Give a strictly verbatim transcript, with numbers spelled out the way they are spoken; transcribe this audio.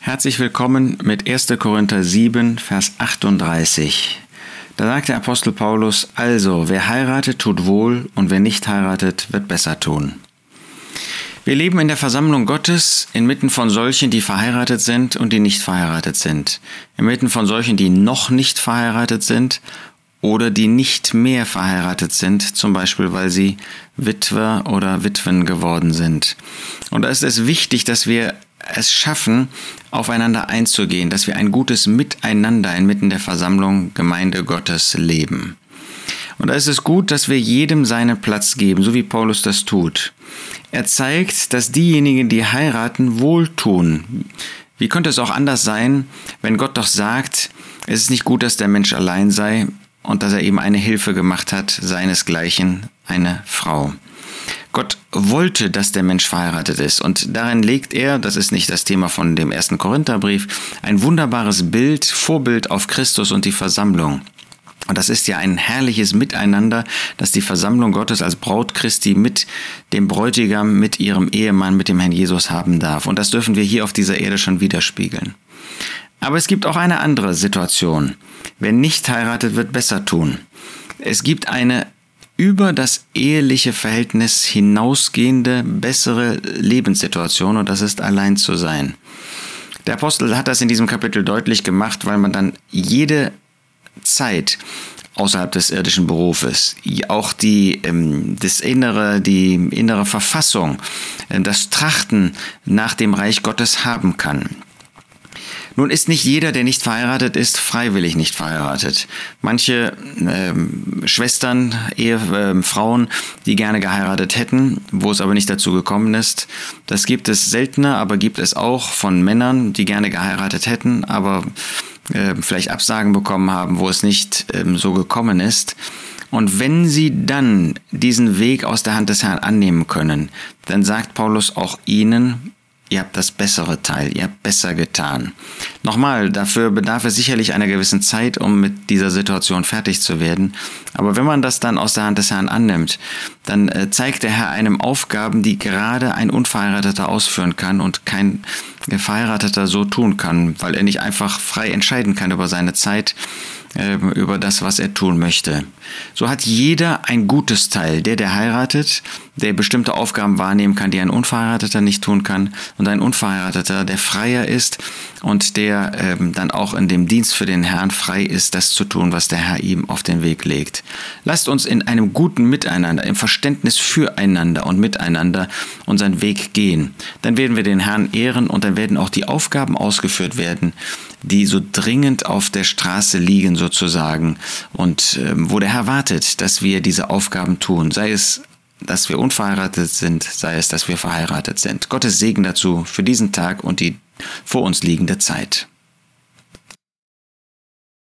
Herzlich willkommen mit erster Korinther sieben, Vers achtunddreißig. Da sagt der Apostel Paulus: Also, wer heiratet, tut wohl, und wer nicht heiratet, wird besser tun. Wir leben in der Versammlung Gottes, inmitten von solchen, die verheiratet sind und die nicht verheiratet sind. Inmitten von solchen, die noch nicht verheiratet sind oder die nicht mehr verheiratet sind, zum Beispiel weil sie Witwer oder Witwen geworden sind. Und da ist es wichtig, dass wir es schaffen, aufeinander einzugehen, dass wir ein gutes Miteinander inmitten der Versammlung Gemeinde Gottes leben. Und da ist es gut, dass wir jedem seinen Platz geben, so wie Paulus das tut. Er zeigt, dass diejenigen, die heiraten, wohltun. Wie könnte es auch anders sein, wenn Gott doch sagt, es ist nicht gut, dass der Mensch allein sei und dass er ihm eine Hilfe gemacht hat, seinesgleichen eine Frau. Gott wollte, dass der Mensch verheiratet ist, und darin legt er, das ist nicht das Thema von dem ersten Korintherbrief, ein wunderbares Bild, Vorbild auf Christus und die Versammlung. Und das ist ja ein herrliches Miteinander, das die Versammlung Gottes als Braut Christi mit dem Bräutigam, mit ihrem Ehemann, mit dem Herrn Jesus haben darf. Und das dürfen wir hier auf dieser Erde schon widerspiegeln. Aber es gibt auch eine andere Situation. Wer nicht heiratet, wird besser tun. Es gibt eine über das eheliche Verhältnis hinausgehende, bessere Lebenssituation, und das ist allein zu sein. Der Apostel hat das in diesem Kapitel deutlich gemacht, weil man dann jede Zeit außerhalb des irdischen Berufes, auch die, ähm, das innere, die innere Verfassung, äh, das Trachten nach dem Reich Gottes haben kann. Nun ist nicht jeder, der nicht verheiratet ist, freiwillig nicht verheiratet. Manche ähm, Schwestern, Ehe, äh, Frauen, die gerne geheiratet hätten, wo es aber nicht dazu gekommen ist. Das gibt es seltener, aber gibt es auch von Männern, die gerne geheiratet hätten, aber äh, vielleicht Absagen bekommen haben, wo es nicht ähm, so gekommen ist. Und wenn sie dann diesen Weg aus der Hand des Herrn annehmen können, dann sagt Paulus auch ihnen: Ihr habt das bessere Teil, ihr habt besser getan. Nochmal, dafür bedarf es sicherlich einer gewissen Zeit, um mit dieser Situation fertig zu werden. Aber wenn man das dann aus der Hand des Herrn annimmt, dann äh, zeigt der Herr einem Aufgaben, die gerade ein Unverheirateter ausführen kann und kein Verheirateter so tun kann, weil er nicht einfach frei entscheiden kann über seine Zeit, äh, über das, was er tun möchte. So hat jeder ein gutes Teil, der, der heiratet, der bestimmte Aufgaben wahrnehmen kann, die ein Unverheirateter nicht tun kann, und ein Unverheirateter, der freier ist und der ähm, dann auch in dem Dienst für den Herrn frei ist, das zu tun, was der Herr ihm auf den Weg legt. Lasst uns in einem guten Miteinander, im Verständnis füreinander und miteinander unseren Weg gehen. Dann werden wir den Herrn ehren, und dann werden auch die Aufgaben ausgeführt werden, die so dringend auf der Straße liegen sozusagen, und ähm, wo der Herr wartet, dass wir diese Aufgaben tun, sei es, dass wir unverheiratet sind, sei es, dass wir verheiratet sind. Gottes Segen dazu für diesen Tag und die vor uns liegende Zeit.